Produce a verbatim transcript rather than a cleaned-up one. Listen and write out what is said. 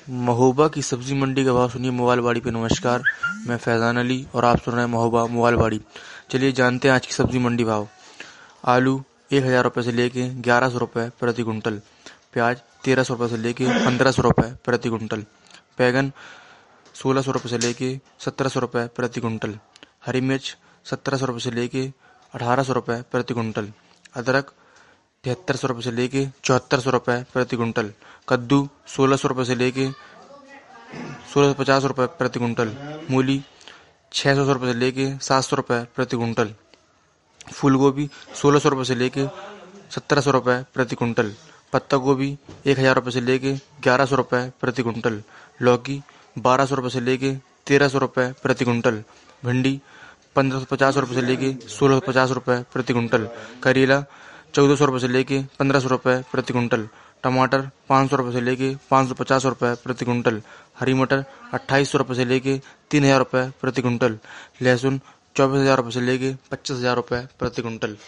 महोबा की सब्जी मंडी का भाव सुनिए मोबाइल बाड़ी पे। नमस्कार, मैं फैजान अली और आप सुन रहे हैं महोबा मोबाइल बाड़ी। चलिए जानते हैं आज की सब्जी मंडी भाव। आलू एक हज़ार रुपये से लेके ग्यारह सौ रुपये प्रति कुंटल। प्याज तेरह सौ रुपये से लेके पंद्रह सौ रुपये प्रति कुंटल। बैगन सोलह सौ रुपये से लेके सत्रह सौ रुपये प्रति कुंटल। हरी मिर्च सत्रह सौ रुपये से लेके अठारह सौ रुपये प्रति कुंटल। अदरक तिहत्तर सौ रुपये से लेके चौहत्तर सौ रुपये प्रति कुंटल। कद्दू सोलह सौ रुपये से लेके सोलह सौ पचास रुपये प्रति कुंटल। मूली छः सौ रुपये से लेके सात सौ रुपये प्रति कुंटल। फूल गोभी सोलह सौ रुपये से लेके सत्रह सौ रुपये प्रति कुंटल। पत्ता गोभी एक हज़ार रुपये से लेके ग्यारह सौ रुपये प्रति कुंटल। लौकी बारह सौ रुपये से लेके तेरह सौ रुपये प्रति कुंटल। भिंडी पंद्रह सौ पचास रुपये से लेके सोलह सौ पचास रुपये प्रति कुंटल। करेला चौदह सौ रुपये से लेके पंद्रह सौ रुपये प्रति कुंटल। टमाटर पाँच सौ रुपये से लेके पाँच सौ पचास रुपये प्रति कुंटल। हरी मटर अट्ठाईस सौ रुपये से लेके तीन हज़ार रुपये प्रति कुंटल। लहसुन चौबीस हज़ार रुपये से लेके पच्चीस हज़ार रुपये प्रति कुंटल।